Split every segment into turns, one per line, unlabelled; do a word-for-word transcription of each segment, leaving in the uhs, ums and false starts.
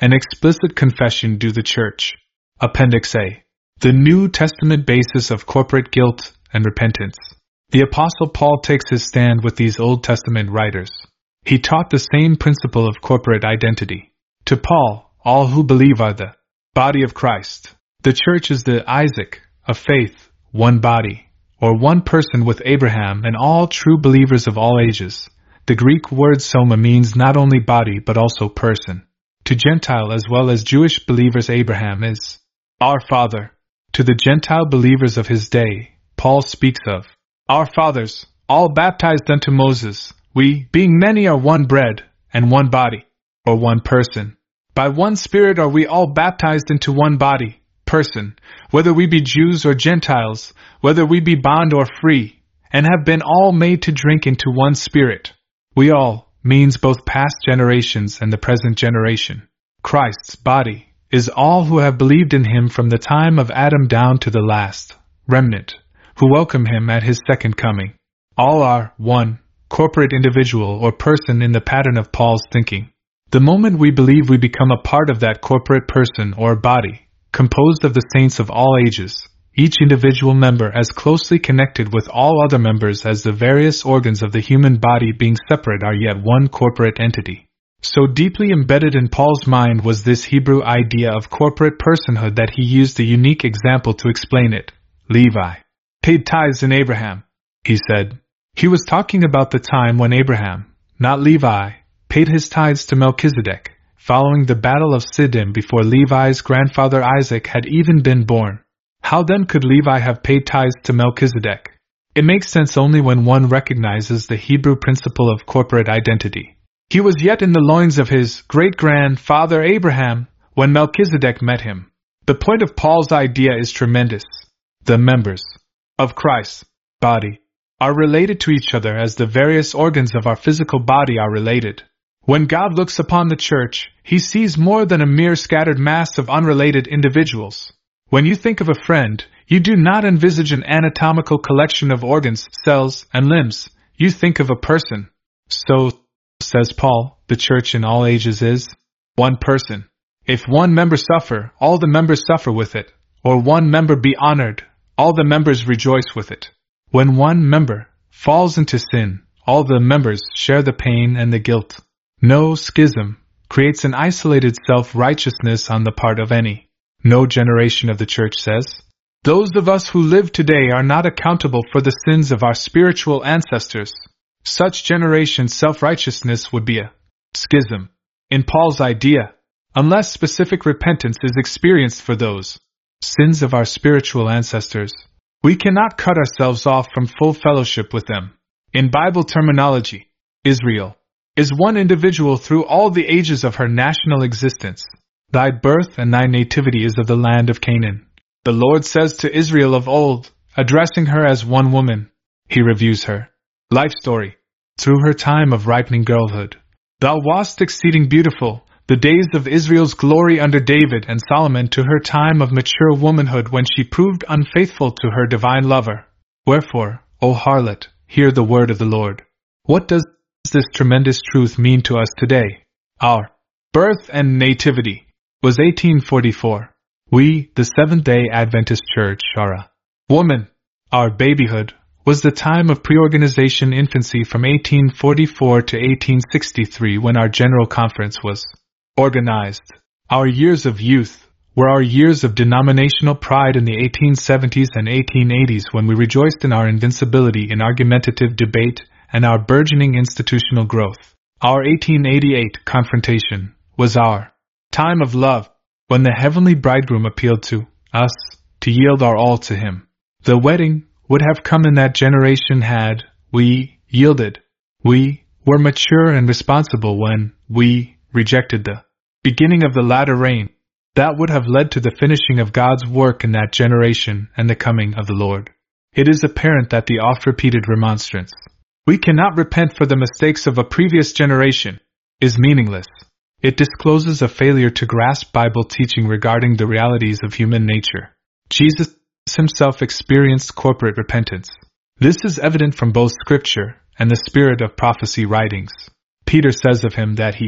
An explicit confession due the Church. Appendix A. The New Testament basis of corporate guilt and repentance. The Apostle Paul takes his stand with these Old Testament writers. He taught the same principle of corporate identity. To Paul, all who believe are the body of Christ. The Church is the Isaac of faith, one body, or one person with Abraham and all true believers of all ages. The Greek word soma means not only body but also person. To Gentile as well as Jewish believers, Abraham is our father. To the Gentile believers of his day, Paul speaks of our fathers, all baptized unto Moses. We, being many, are one bread and one body, or one person. By one Spirit are we all baptized into one body, person, whether we be Jews or Gentiles, whether we be bond or free, and have been all made to drink into one Spirit. We all means both past generations and the present generation. Christ's body is all who have believed in him from the time of Adam down to the last remnant, who welcome him at his second coming. All are one corporate individual or person in the pattern of Paul's thinking. The moment we believe, we become a part of that corporate person or body, composed of the saints of all ages, each individual member as closely connected with all other members as the various organs of the human body being separate are yet one corporate entity. So deeply embedded in Paul's mind was this Hebrew idea of corporate personhood that he used a unique example to explain it. Levi paid tithes in Abraham, he said. He was talking about the time when Abraham, not Levi, paid his tithes to Melchizedek, following the battle of Siddim before Levi's grandfather Isaac had even been born. How then could Levi have paid tithes to Melchizedek? It makes sense only when one recognizes the Hebrew principle of corporate identity. He was yet in the loins of his great-grandfather Abraham when Melchizedek met him. The point of Paul's idea is tremendous. The members of Christ's body are related to each other as the various organs of our physical body are related. When God looks upon the church, he sees more than a mere scattered mass of unrelated individuals. When you think of a friend, you do not envisage an anatomical collection of organs, cells, and limbs. You think of a person. So, says Paul, the church in all ages is one person. If one member suffer, all the members suffer with it, or one member be honored, all the members rejoice with it. When one member falls into sin, all the members share the pain and the guilt. No schism creates an isolated self-righteousness on the part of any. No generation of the church says, those of us who live today are not accountable for the sins of our spiritual ancestors. Such generation self-righteousness would be a schism. In Paul's idea, unless specific repentance is experienced for those sins of our spiritual ancestors, we cannot cut ourselves off from full fellowship with them. In Bible terminology, Israel is one individual through all the ages of her national existence. Thy birth and thy nativity is of the land of Canaan. The Lord says to Israel of old, addressing her as one woman, he reviews her life story through her time of ripening girlhood. Thou wast exceeding beautiful, the days of Israel's glory under David and Solomon, to her time of mature womanhood when she proved unfaithful to her divine lover. Wherefore, O harlot, hear the word of the Lord. What does this tremendous truth mean to us today? Our birth and nativity was eighteen forty-four. We, the Seventh-day Adventist Church, are a woman. Our babyhood was the time of pre-organization infancy from eighteen forty-four to eighteen sixty-three, when our General Conference was organized. Our years of youth were our years of denominational pride in the eighteen seventies and eighteen eighties, when we rejoiced in our invincibility in argumentative debate and our burgeoning institutional growth. Our eighteen eighty-eight confrontation was our time of love, when the heavenly bridegroom appealed to us to yield our all to him. The wedding would have come in that generation had we yielded. We were mature and responsible when we rejected the beginning of the latter rain. That would have led to the finishing of God's work in that generation and the coming of the Lord. It is apparent that the oft-repeated remonstrance, we cannot repent for the mistakes of a previous generation, is meaningless. It discloses a failure to grasp Bible teaching regarding the realities of human nature. Jesus himself experienced corporate repentance. This is evident from both Scripture and the spirit of prophecy writings. Peter says of him that he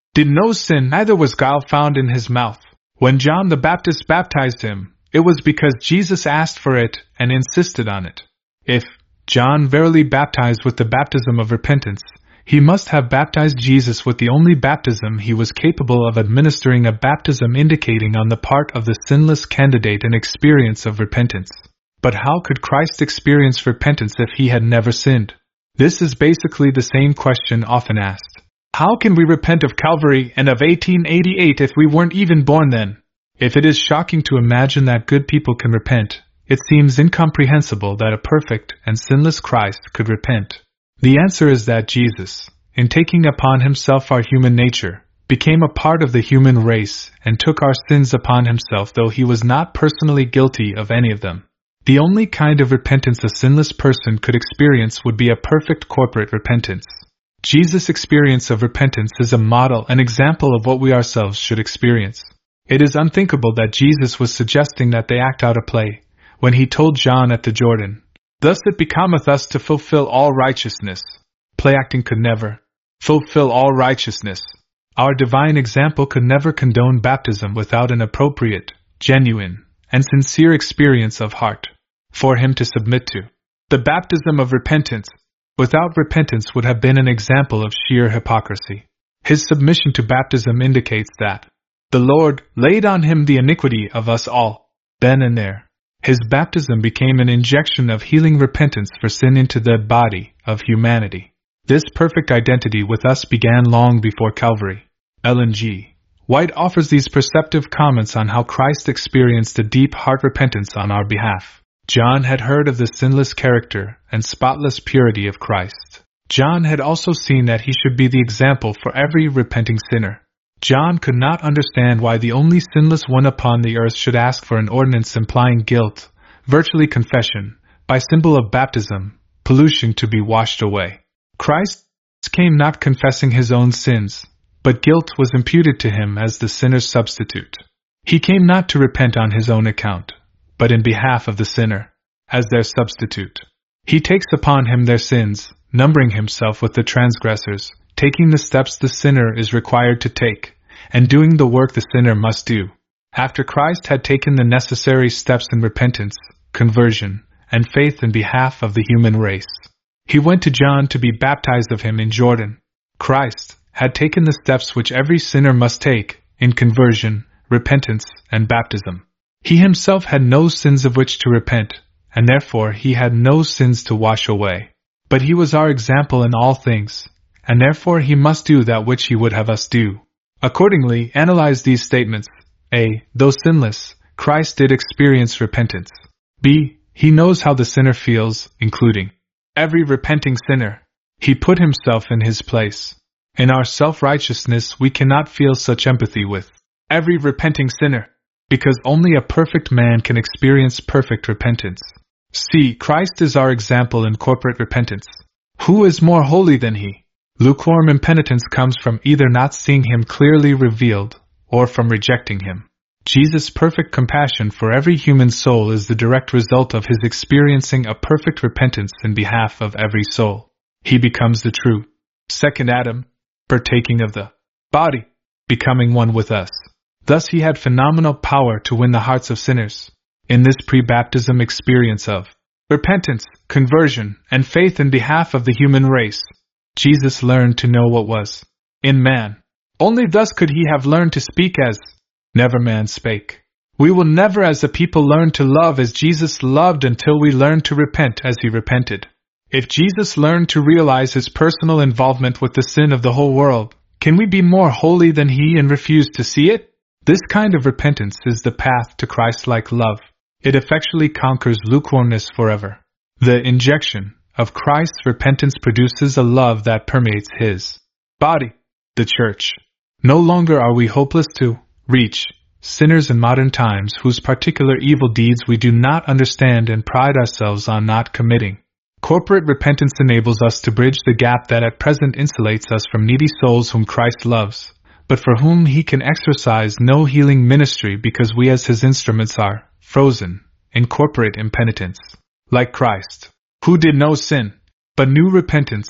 did no sin, neither was guile found in his mouth. When John the Baptist baptized him, it was because Jesus asked for it and insisted on it. If John verily baptized with the baptism of repentance, he must have baptized Jesus with the only baptism he was capable of administering, a baptism indicating on the part of the sinless candidate an experience of repentance. But how could Christ experience repentance if he had never sinned? This is basically the same question often asked. How can we repent of Calvary and of eighteen eighty-eight if we weren't even born then? If it is shocking to imagine that good people can repent, it seems incomprehensible that a perfect and sinless Christ could repent. The answer is that Jesus, in taking upon himself our human nature, became a part of the human race and took our sins upon himself, though he was not personally guilty of any of them. The only kind of repentance a sinless person could experience would be a perfect corporate repentance. Jesus' experience of repentance is a model, an example of what we ourselves should experience. It is unthinkable that Jesus was suggesting that they act out a play, when he told John at the Jordan, "Thus it becometh us to fulfill all righteousness." Play acting could never fulfill all righteousness. Our divine example could never condone baptism without an appropriate, genuine, and sincere experience of heart for him to submit to. The baptism of repentance, without repentance, would have been an example of sheer hypocrisy. His submission to baptism indicates that the Lord laid on him the iniquity of us all, then and there. His baptism became an injection of healing repentance for sin into the body of humanity. This perfect identity with us began long before Calvary. Ellen G. White offers these perceptive comments on how Christ experienced a deep heart repentance on our behalf. John had heard of the sinless character and spotless purity of Christ. John had also seen that he should be the example for every repenting sinner. John could not understand why the only sinless one upon the earth should ask for an ordinance implying guilt, virtually confession, by symbol of baptism, pollution to be washed away. Christ came not confessing his own sins, but guilt was imputed to him as the sinner's substitute. He came not to repent on his own account, but in behalf of the sinner, as their substitute. He takes upon him their sins, numbering himself with the transgressors, taking the steps the sinner is required to take, and doing the work the sinner must do. After Christ had taken the necessary steps in repentance, conversion, and faith in behalf of the human race, he went to John to be baptized of him in Jordan. Christ had taken the steps which every sinner must take in conversion, repentance, and baptism. He himself had no sins of which to repent, and therefore he had no sins to wash away. But he was our example in all things, and therefore he must do that which he would have us do. Accordingly, analyze these statements. A. Though sinless, Christ did experience repentance. B. He knows how the sinner feels, including every repenting sinner. He put himself in his place. In our self-righteousness we cannot feel such empathy with every repenting sinner, because only a perfect man can experience perfect repentance. C. Christ is our example in corporate repentance. Who is more holy than he? Lukewarm impenitence comes from either not seeing him clearly revealed, or from rejecting him. Jesus' perfect compassion for every human soul is the direct result of his experiencing a perfect repentance in behalf of every soul. He becomes the true second Adam, partaking of the body, becoming one with us. Thus he had phenomenal power to win the hearts of sinners. In this pre-baptism experience of repentance, conversion, and faith in behalf of the human race, Jesus learned to know what was in man. Only thus could he have learned to speak as never man spake. We will never as a people learn to love as Jesus loved until we learn to repent as he repented. If Jesus learned to realize his personal involvement with the sin of the whole world, can we be more holy than he and refuse to see it? This kind of repentance is the path to Christ-like love. It effectually conquers lukewarmness forever. The injection of Christ's repentance produces a love that permeates his body, the church. No longer are we hopeless to reach sinners in modern times whose particular evil deeds we do not understand and pride ourselves on not committing. Corporate repentance enables us to bridge the gap that at present insulates us from needy souls whom Christ loves, but for whom he can exercise no healing ministry because we as his instruments are frozen in corporate impenitence. Like Christ, who did no sin, but knew repentance,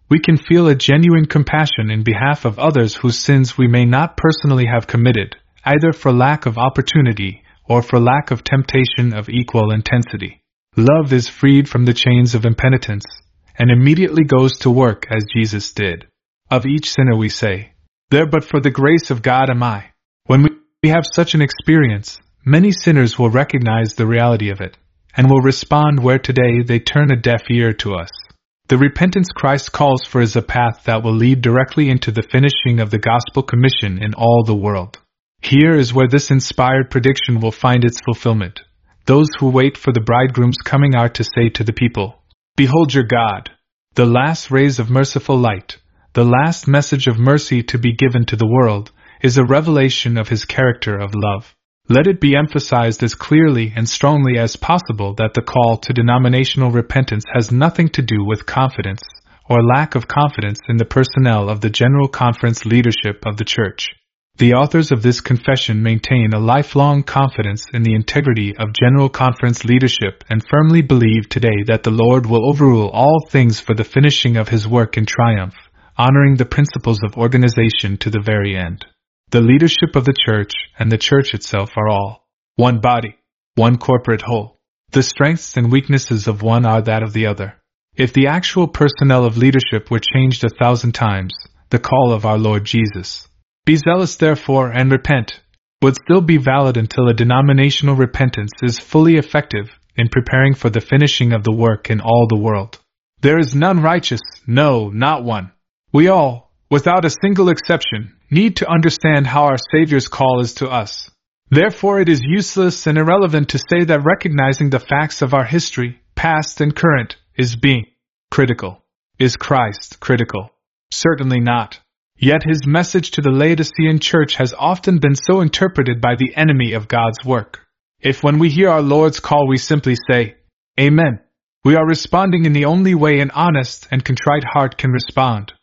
we can feel a genuine compassion in behalf of others whose sins we may not personally have committed, either for lack of opportunity or for lack of temptation of equal intensity. Love is freed from the chains of impenitence, and immediately goes to work as Jesus did. Of each sinner we say, "There but for the grace of God am I." When we have such an experience, many sinners will recognize the reality of it, and will respond where today they turn a deaf ear to us. The repentance Christ calls for is a path that will lead directly into the finishing of the gospel commission in all the world. Here is where this inspired prediction will find its fulfillment. Those who wait for the bridegroom's coming are to say to the people, "Behold your God." The last rays of merciful light, the last message of mercy to be given to the world, is a revelation of his character of love. Let it be emphasized as clearly and strongly as possible that the call to denominational repentance has nothing to do with confidence or lack of confidence in the personnel of the General Conference leadership of the Church. The authors of this confession maintain a lifelong confidence in the integrity of General Conference leadership and firmly believe today that the Lord will overrule all things for the finishing of his work in triumph, honoring the principles of organization to the very end. The leadership of the Church and the Church itself are all one body, one corporate whole. The strengths and weaknesses of one are that of the other. If the actual personnel of leadership were changed a thousand times, the call of our Lord Jesus, "Be zealous therefore and repent," would still be valid until a denominational repentance is fully effective in preparing for the finishing of the work in all the world. There is none righteous, no, not one. We all, without a single exception, need to understand how our Savior's call is to us. Therefore it is useless and irrelevant to say that recognizing the facts of our history, past and current, is being critical. Is Christ critical? Certainly not. Yet his message to the Laodicean church has often been so interpreted by the enemy of God's work. If when we hear our Lord's call we simply say, "Amen," we are responding in the only way an honest and contrite heart can respond.